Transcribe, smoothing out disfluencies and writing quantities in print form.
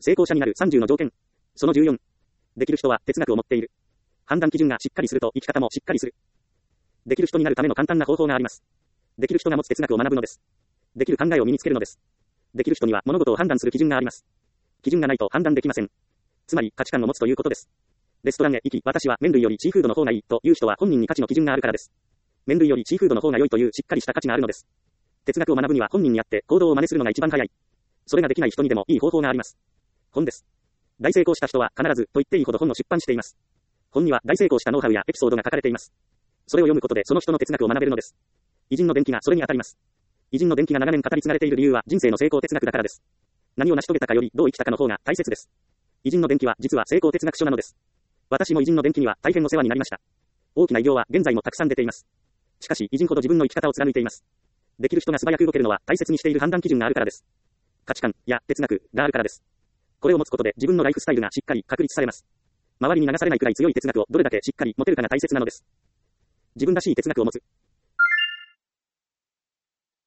成功者になる30の条件。その14。できる人は哲学を持っている。判断基準がしっかりすると生き方もしっかりする。できる人になるための簡単な方法があります。できる人が持つ哲学を学ぶのです。できる考えを身につけるのです。できる人には物事を判断する基準があります。基準がないと判断できません。つまり価値観を持つということです。レストランへ行き、私は麺類よりシーフードの方がいいという人は本人に価値の基準があるからです。麺類よりシーフードの方が良いというしっかりした価値があるのです。哲学を学ぶには本人にあって行動を真似するのが一番早い。それができない人にでもいい方法があります。本です。大成功した人は必ずと言っていいほど本を出版しています。本には大成功したノウハウやエピソードが書かれています。それを読むことでその人の哲学を学べるのです。偉人の伝記がそれに当たります。偉人の伝記が長年語り継がれている理由は人生の成功哲学だからです。何を成し遂げたかよりどう生きたかの方が大切です。偉人の伝記は実は成功哲学書なのです。私も偉人の伝記には大変お世話になりました。大きな偉業は現在もたくさん出ています。しかし偉人ほど自分の生き方を貫いています。できる人が素早く動けるのは大切にしている判断基準があるからです。価値観や哲学があるからです。これを持つことで自分のライフスタイルがしっかり確立されます。周りに流されないくらい強い哲学をどれだけしっかり持てるかが大切なのです。自分らしい哲学を持つ。